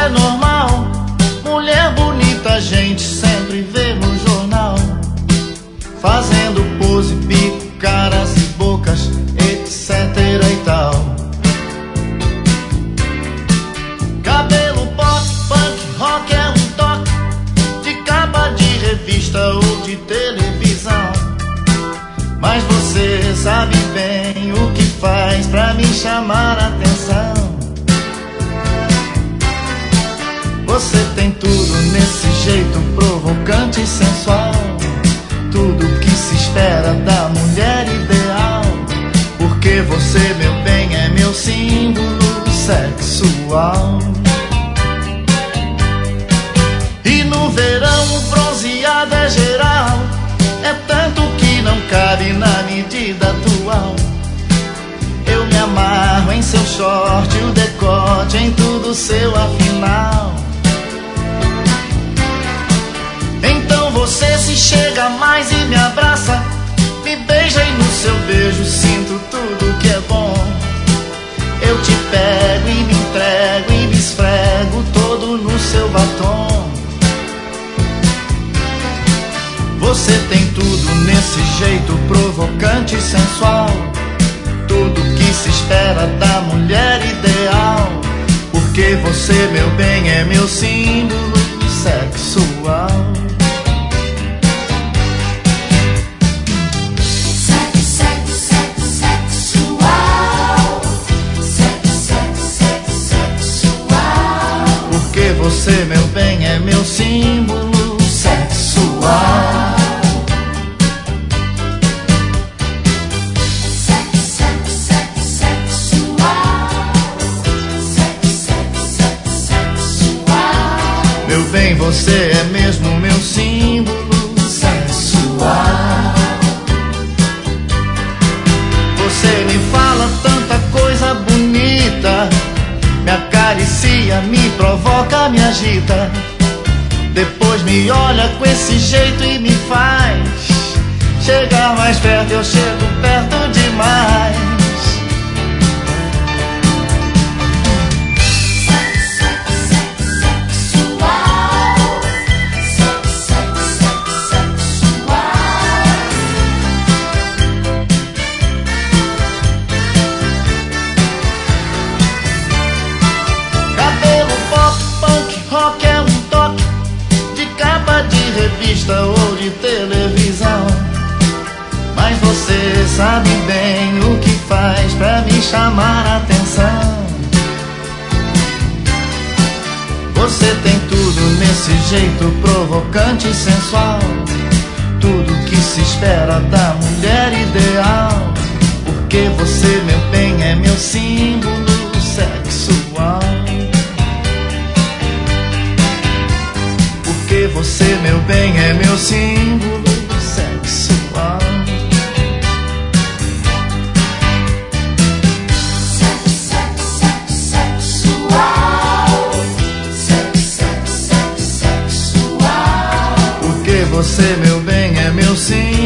é normal. Mulher bonita a gente sempre vê no jornal, fazendo pose, bico, caras e bocas, etc e tal. Cabelo pop, punk, rock é um toque de capa de revista ou de televisão. Mas você sabe bem o que faz pra me chamar a atenção. Você tem tudo nesse jeito provocante e sensual, tudo que se espera da mulher ideal. Porque você, meu bem, é meu símbolo sexual. E no verão o bronzeado é geral, é tanto que não cabe na medida atual. Eu me amarro em seu short, o decote, em tudo seu afinal. Então você se chega mais e me abraça, me beija e no seu beijo sinto tudo que é bom. Eu te pego e me entrego e me esfrego todo no seu batom. Você tem tudo nesse jeito provocante e sensual, tudo que se espera da mulher ideal. Porque você, meu bem, é meu símbolo sexual. Porque você, meu bem, é meu símbolo sexual. Meu bem, você é mesmo meu símbolo sensual. Você me fala tanta coisa bonita, me acaricia, me provoca, me agita. Depois me olha com esse jeito e me faz chegar mais perto, eu chego perto demais. Rock é um toque de capa de revista ou de televisão. Mas você sabe bem o que faz pra me chamar a atenção. Você tem tudo nesse jeito provocante e sensual, tudo que se espera da mulher ideal. Porque você, meu bem, é meu símbolo sexual. Porque você, meu bem, é meu símbolo sexual. Porque você, meu bem, é meu símbolo.